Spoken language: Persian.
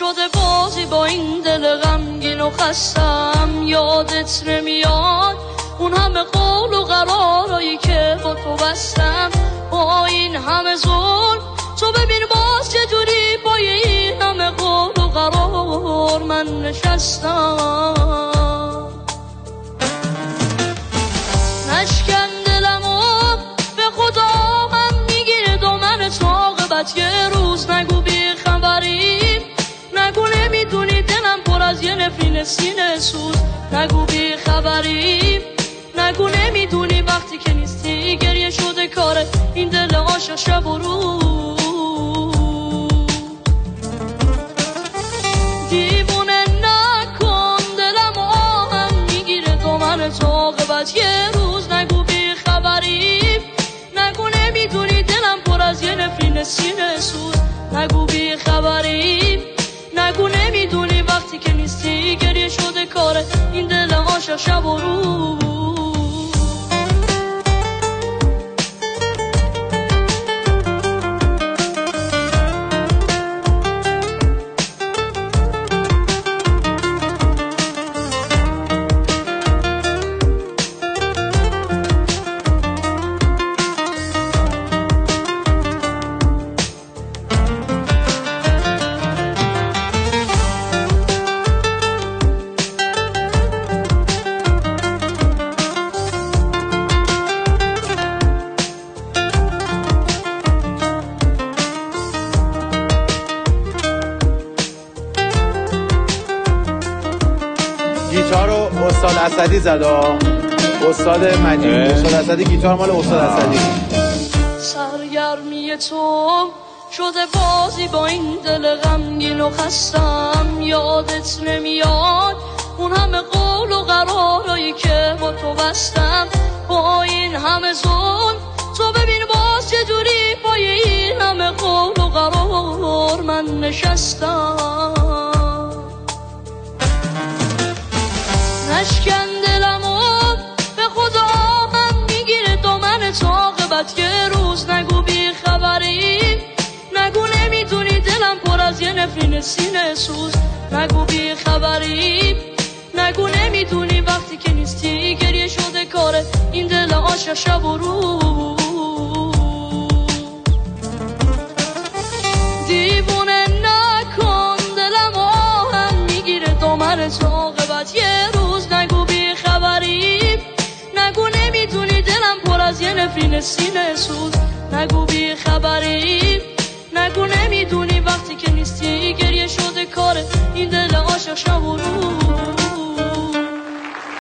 شده بازی با این دل غمگین و خستم. یادت نمیاد اون همه قول و قرارایی که با تو بستم؟ با این همه ظلم تو ببین باز چجوری با این همه قول و قرار من نشستم. نشکن دلمو به خدا هم میگیره دامن عاقبت. یه روز نگو بی خبریم، نگو نمیدونی دلم پر از یه نفرین سینه سوز. نگو بی خبریم، نگو نمیدونی وقتی که نیستی گریه شده کاره این دل عاشق شب و روز. دیوونه نکن دلم آهم میگیره دامن عاقبت. یه روز نگو بی خبریم، نگو نمیدونی دلم پر از یه نفرین سینه سوز. نگو بی خبریم، نگو نمیدونی وقتی که نیستی گریه شده کاره این دل عاشق شب و روز. گیتار رو استاد اسدی زد. استاد مجید استاد اسدی گیتار مال استاد اسدی. سرگرمی تو شده بازی با این دل غمگین و خستم. یادت نمیاد اون همه قول و قرارایی که با تو بستم؟ با این همه ظلم تو ببین باز چجوری با این همه قول و قرار من نشستم. نشکن دلمو به خدا هم میگیره دامن عاقبت. یه روز نگو بی خبریم، نگو نمیدونی دلم پر از یه نفرین سینه سوز. نگو بی خبریم، نگو نمیدونی وقتی که نیستی گریه شده کاره این دل عاشق شب و روز. دیوونه نکن دلم آهم میگیره دامن عاقبت. یه روز نگو بی خبریم، نگو نمیدونی دلم پر از یه نفرین سینه سوز. نگو بی خبریم، نگو نمیدونی وقتی که نیستی گریه شده کاره این دل عاشق شب و روز.